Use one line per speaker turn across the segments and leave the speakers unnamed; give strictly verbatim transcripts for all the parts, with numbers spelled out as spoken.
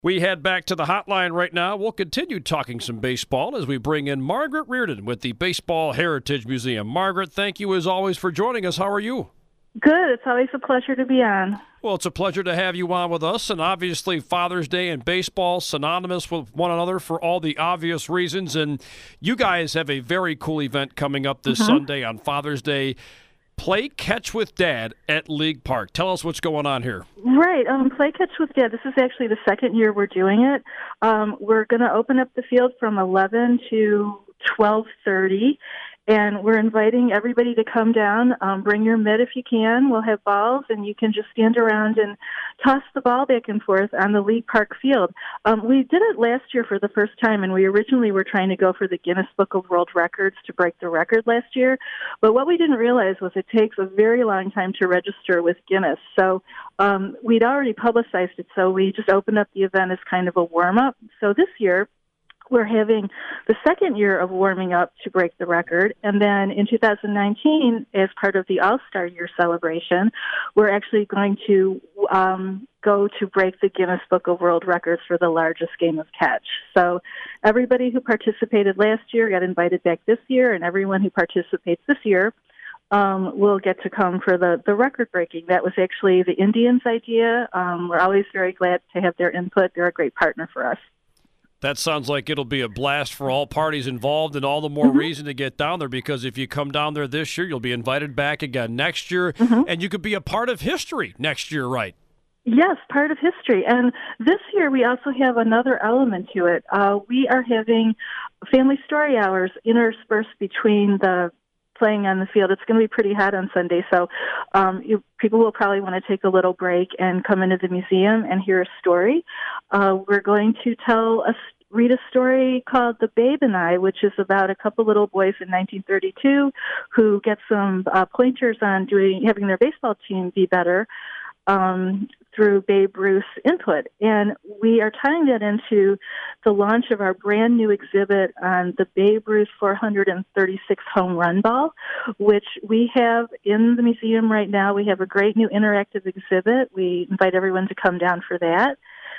We head back to the hotline right now. We'll continue talking some baseball as we bring in Margaret Reardon with the Baseball Heritage Museum. Margaret, thank you as always for joining us. How are you?
Good. It's always a pleasure to be on.
Well, it's a pleasure to have you on with us, and obviously Father's Day and baseball synonymous with one another for all the obvious reasons, and you guys have a very cool event coming up this mm-hmm. Sunday on Father's Day. Play Catch with Dad at League Park. Tell us what's going on here.
Right. Um, Play Catch with Dad. This is actually the second year we're doing it. Um, we're going to open up the field from eleven to twelve thirty. And we're inviting everybody to come down. Um, bring your mitt if you can. We'll have balls, and you can just stand around and toss the ball back and forth on the League Park field. Um, we did it last year for the first time, and we originally were trying to go for the Guinness Book of World Records to break the record last year. But what we didn't realize was it takes a very long time to register with Guinness. So um, we'd already publicized it, so we just opened up the event as kind of a warm-up. So this year, we're having the second year of warming up to break the record. And then in two thousand nineteen, as part of the All-Star Year celebration, we're actually going to um, go to break the Guinness Book of World Records for the largest game of catch. So everybody who participated last year got invited back this year, and everyone who participates this year um, will get to come for the, the record breaking. That was actually the Indians' idea. Um, we're always very glad to have their input. They're a great partner for us.
That sounds like it'll be a blast for all parties involved, and all the more mm-hmm. reason to get down there, because if you come down there this year, you'll be invited back again next year, mm-hmm. and you could be a part of history next year, right?
Yes, part of history. And this year we also have another element to it. Uh, we are having family story hours interspersed between the playing on the field. It's going to be pretty hot on Sunday, so um, you, people will probably want to take a little break and come into the museum and hear a story. Uh, we're going to tell a read a story called The Babe and I, which is about a couple little boys in nineteen thirty-two who get some uh, pointers on doing having their baseball team be better um, through Babe Ruth's input. And we are tying that into the launch of our brand new exhibit on the Babe Ruth four hundred thirty-six home run ball, which we have in the museum right now. We have a great new interactive exhibit. We invite everyone to come down for that.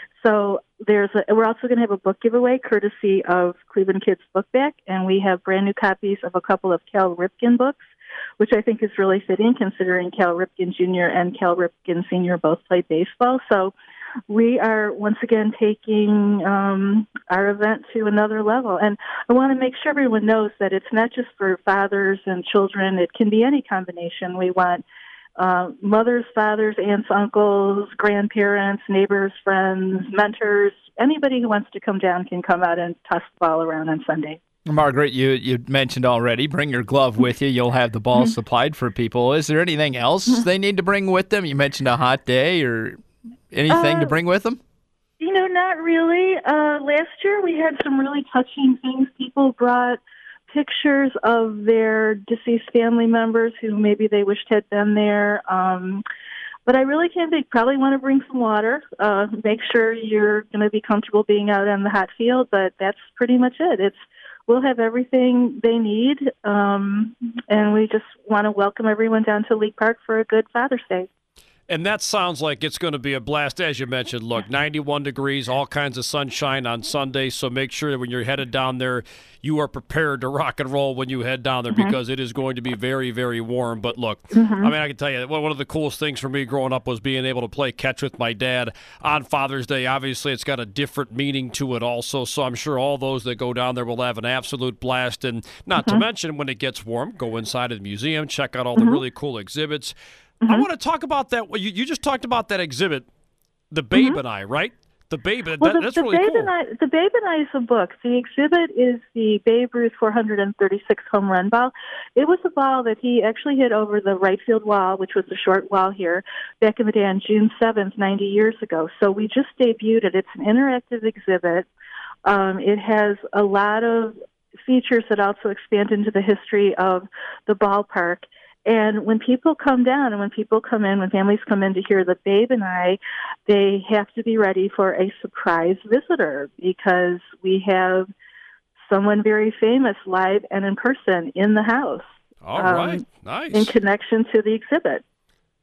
So there's a, we're also going to have a book giveaway courtesy of Cleveland Kids Book Back, and we have brand new copies of a couple of Cal Ripken books, which I think is really fitting considering Cal Ripken Junior and Cal Ripken Senior both played baseball. So we are once again taking um, our event to another level. And I want to make sure everyone knows that it's not just for fathers and children. It can be any combination. We want uh, mothers, fathers, aunts, uncles, grandparents, neighbors, friends, mentors. Anybody who wants to come down can come out and toss the ball around on Sunday.
Margaret, you, you mentioned already, bring your glove with you. You'll have the ball mm-hmm. supplied for people. Is there anything else mm-hmm. they need to bring with them? You mentioned a hot day or anything uh, to bring with them?
You know, not really. Uh, last year we had some really touching things. People brought pictures of their deceased family members who maybe they wished had been there. Um, but I really can't think. Probably want to bring some water. Uh, make sure you're going to be comfortable being out on the hot field, but that's pretty much it. It's We'll have everything they need, um, and we just want to welcome everyone down to League Park for a good Father's Day.
And that sounds like it's going to be a blast, as you mentioned. Look, ninety-one degrees, all kinds of sunshine on Sunday, so make sure that when you're headed down there, you are prepared to rock and roll when you head down there mm-hmm. because it is going to be very, very warm. But look, mm-hmm. I mean, I can tell you, one of the coolest things for me growing up was being able to play catch with my dad on Father's Day. Obviously, it's got a different meaning to it also, so I'm sure all those that go down there will have an absolute blast. And not mm-hmm. to mention, when it gets warm, go inside of the museum, check out all the mm-hmm. really cool exhibits. Mm-hmm. I want to talk about that. You, you just talked about that exhibit, The Babe mm-hmm. and I, right? The Babe,
well,
that,
the,
that's
the
really
Babe
cool.
And I, the Babe and I is a book. The exhibit is the Babe Ruth four hundred thirty-six home run ball. It was a ball that he actually hit over the right field wall, which was the short wall here, back in the day on June seventh, ninety years ago. So we just debuted it. It's an interactive exhibit. Um, it has a lot of features that also expand into the history of the ballpark. And when people come down and when people come in, when families come in to hear The Babe and I, they have to be ready for a surprise visitor because we have someone very famous live and in person in the house.
All um, right. Nice.
In connection to the exhibit.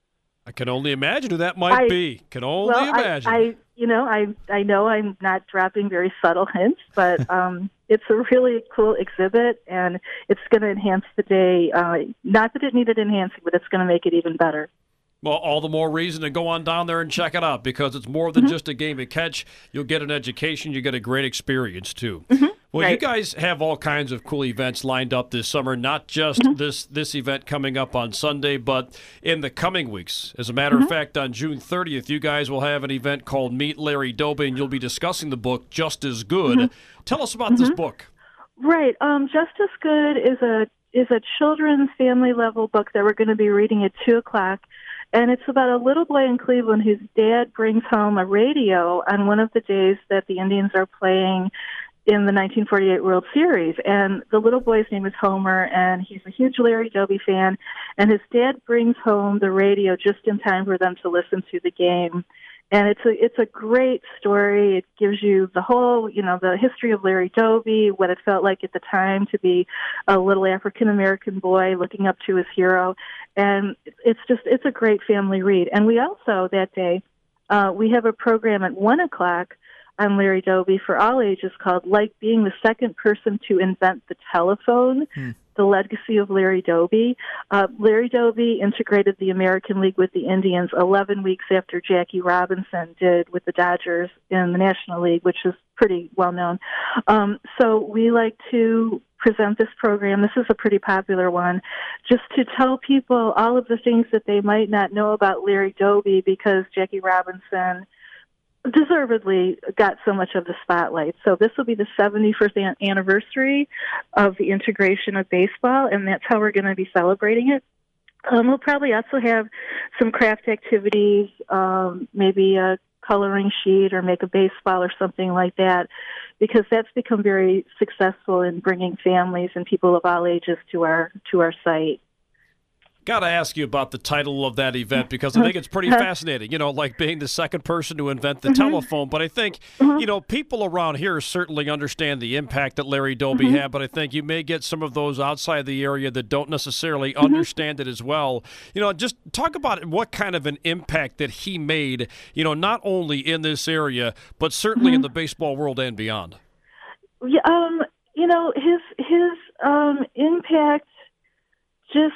I can only imagine who that might
I,
be. Can only
well,
imagine.
I, I, you know, I, I know I'm not dropping very subtle hints, but um, it's a really cool exhibit, and it's going to enhance the day. Uh, not that it needed enhancing, but it's going to make it even better.
Well, all the more reason to go on down there and check it out, because it's more than mm-hmm. just a game of catch. You'll get an education. You get a great experience, too.
Mm-hmm.
Well,
right.
you guys have all kinds of cool events lined up this summer, not just mm-hmm. this this event coming up on Sunday, but in the coming weeks. As a matter mm-hmm. of fact, on June thirtieth, you guys will have an event called Meet Larry Doby, and you'll be discussing the book Just As Good. Mm-hmm. Tell us about mm-hmm. this book.
Right. Um, Just As Good is a, is a children's family-level book that we're going to be reading at two o'clock. And it's about a little boy in Cleveland whose dad brings home a radio on one of the days that the Indians are playing in the nineteen forty-eight World Series. And the little boy's name is Homer, and he's a huge Larry Doby fan. And his dad brings home the radio just in time for them to listen to the game. And it's a it's a great story. It gives you the whole, you know, the history of Larry Doby, what it felt like at the time to be a little African-American boy looking up to his hero. And it's just, it's a great family read. And we also, that day, uh, we have a program at one o'clock on Larry Doby for all ages called Like Being the Second Person to Invent the Telephone, hmm. the legacy of Larry Doby. Uh, Larry Doby integrated the American League with the Indians eleven weeks after Jackie Robinson did with the Dodgers in the National League, which is pretty well known. Um, so we like to present this program. This is a pretty popular one, just to tell people all of the things that they might not know about Larry Doby because Jackie Robinson deservedly got so much of the spotlight. So this will be the seventy-first anniversary of the integration of baseball, and that's how we're going to be celebrating it. Um, we'll probably also have some craft activities, um, maybe a coloring sheet or make a baseball or something like that, because that's become very successful in bringing families and people of all ages to our to our site.
Got to ask you about the title of that event, because I think it's pretty fascinating, you know, like being the second person to invent the mm-hmm. telephone. But I think, mm-hmm. you know, people around here certainly understand the impact that Larry Doby mm-hmm. had, but I think you may get some of those outside the area that don't necessarily mm-hmm. understand it as well. You know, just talk about what kind of an impact that he made, you know, not only in this area, but certainly mm-hmm. in the baseball world and beyond.
Yeah, um, you know, his, his um, impact just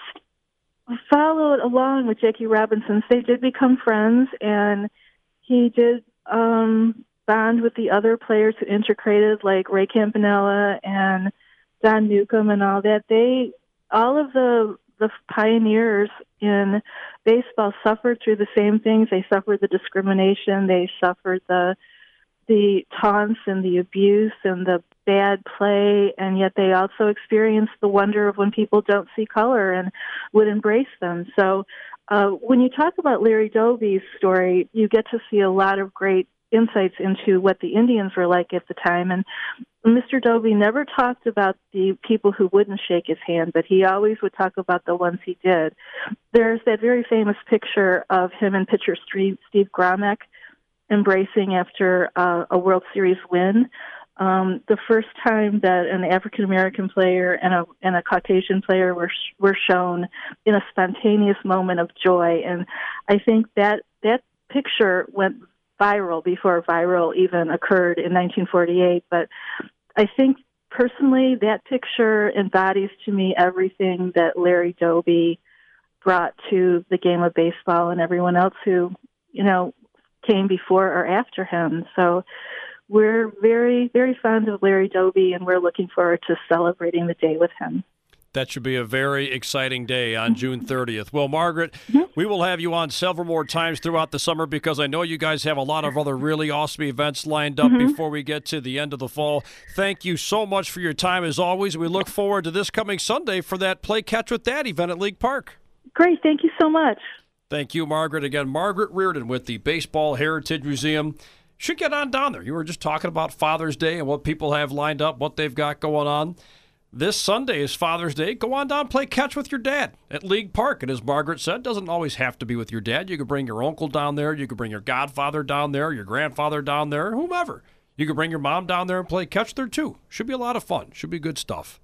followed along with Jackie Robinson. They did become friends, and he did um, bond with the other players who integrated, like Ray Campanella and Don Newcomb and all that. They, all of the the pioneers in baseball suffered through the same things. They suffered the discrimination. They suffered the the taunts and the abuse and the bad play, and yet they also experience the wonder of when people don't see color and would embrace them. So uh, when you talk about Larry Doby's story, you get to see a lot of great insights into what the Indians were like at the time. And Mister Doby never talked about the people who wouldn't shake his hand, but he always would talk about the ones he did. There's that very famous picture of him and pitcher Steve Gromek embracing after uh, a World Series win. Um, the first time that an African-American player and a and a Caucasian player were sh- were shown in a spontaneous moment of joy. And I think that that picture went viral before viral even occurred in nineteen forty-eight. But I think personally that picture embodies to me everything that Larry Doby brought to the game of baseball and everyone else who, you know, came before or after him. So we're very, very fond of Larry Doby, and we're looking forward to celebrating the day with him.
That should be a very exciting day on June thirtieth. Well, Margaret, mm-hmm. we will have you on several more times throughout the summer, because I know you guys have a lot of other really awesome events lined up mm-hmm. before we get to the end of the fall. Thank you so much for your time, as always. We look forward to this coming Sunday for that Play Catch with Dad event at League Park.
Great. Thank you so much.
Thank you, Margaret. Again, Margaret Reardon with the Baseball Heritage Museum. Should get on down there. You were just talking about Father's Day and what people have lined up, what they've got going on. This Sunday is Father's Day. Go on down, play catch with your dad at League Park. And as Margaret said, doesn't always have to be with your dad. You could bring your uncle down there. You could bring your godfather down there, your grandfather down there, whomever. You could bring your mom down there and play catch there, too. Should be a lot of fun. Should be good stuff.